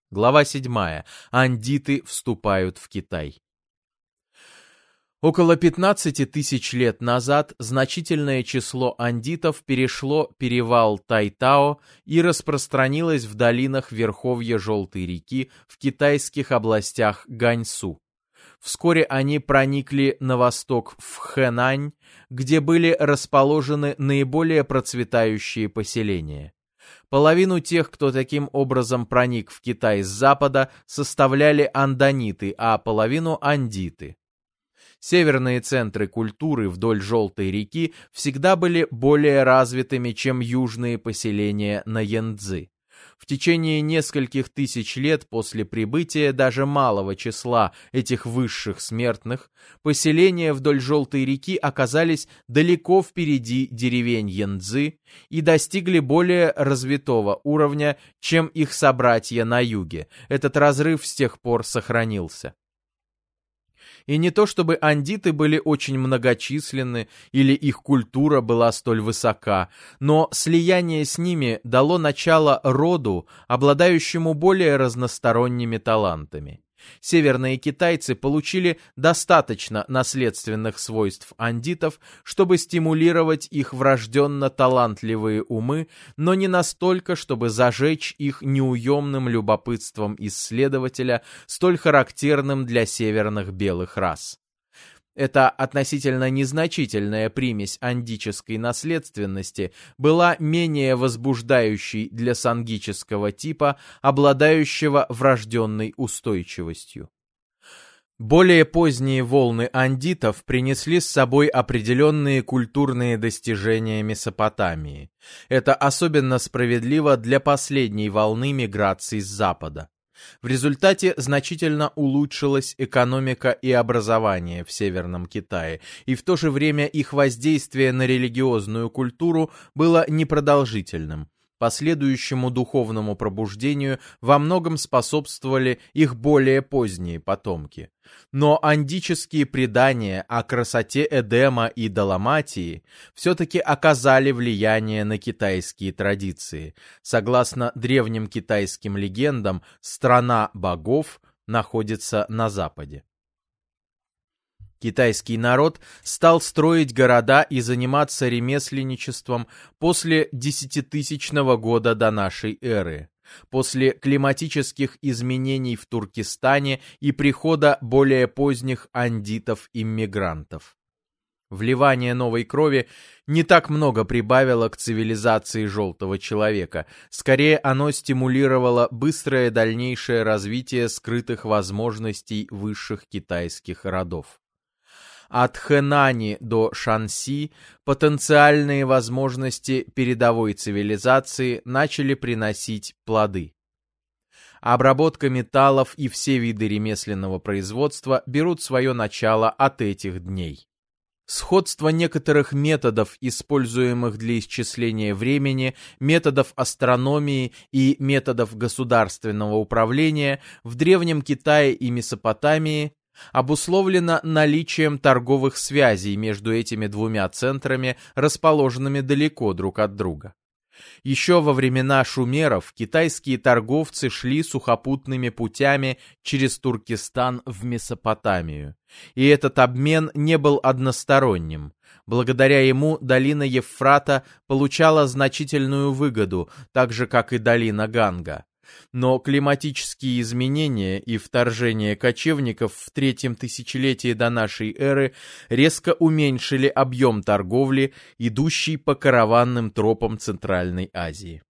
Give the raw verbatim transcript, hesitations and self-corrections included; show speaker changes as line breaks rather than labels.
Глава седьмая. Андиты вступают в Китай. Около пятнадцати тысяч лет назад значительное число андитов перешло перевал Тайтао и распространилось в долинах верховья Желтой реки в китайских областях Ганьсу. Вскоре они проникли на восток в Хэнань, где были расположены наиболее процветающие поселения. Половину тех, кто таким образом проник в Китай с запада, составляли анданиты, а половину — андиты. Северные центры культуры вдоль Желтой реки всегда были более развитыми, чем южные поселения на Янцзы. В течение нескольких тысяч лет после прибытия даже малого числа этих высших смертных, поселения вдоль Желтой реки оказались далеко впереди деревень Янцзы и достигли более развитого уровня, чем их собратья на юге. Этот разрыв с тех пор сохранился. И не то чтобы андиты были очень многочисленны или их культура была столь высока, но слияние с ними дало начало роду, обладающему более разносторонними талантами. Северные китайцы получили достаточно наследственных свойств андитов, чтобы стимулировать их врожденно талантливые умы, но не настолько, чтобы зажечь их неуемным любопытством исследователя, столь характерным для северных белых рас. Эта относительно незначительная примесь андической наследственности была менее возбуждающей для сангического типа, обладающего врожденной устойчивостью. Более поздние волны андитов принесли с собой определенные культурные достижения Месопотамии. Это особенно справедливо для последней волны миграций с запада. В результате значительно улучшилась экономика и образование в Северном Китае, и в то же время их воздействие на религиозную культуру было непродолжительным. Последующему духовному пробуждению во многом способствовали их более поздние потомки. Но андические предания о красоте Эдема и Даламатии все-таки оказали влияние на китайские традиции. Согласно древним китайским легендам, страна богов находится на западе. Китайский народ стал строить города и заниматься ремесленничеством после десятитысячного года до нашей эры, после климатических изменений в Туркестане и прихода более поздних андитов-иммигрантов. Вливание новой крови не так много прибавило к цивилизации желтого человека, скорее оно стимулировало быстрое дальнейшее развитие скрытых возможностей высших китайских родов. От Хэнани до Шанси потенциальные возможности передовой цивилизации начали приносить плоды. Обработка металлов и все виды ремесленного производства берут свое начало от этих дней. Сходство некоторых методов, используемых для исчисления времени, методов астрономии и методов государственного управления в Древнем Китае и Месопотамии обусловлено наличием торговых связей между этими двумя центрами, расположенными далеко друг от друга. Еще во времена шумеров китайские торговцы шли сухопутными путями через Туркестан в Месопотамию, и этот обмен не был односторонним. Благодаря ему долина Евфрата получала значительную выгоду, так же как и долина Ганга. Но климатические изменения и вторжение кочевников в третьем тысячелетии до нашей эры резко уменьшили объем торговли, идущей по караванным тропам Центральной Азии.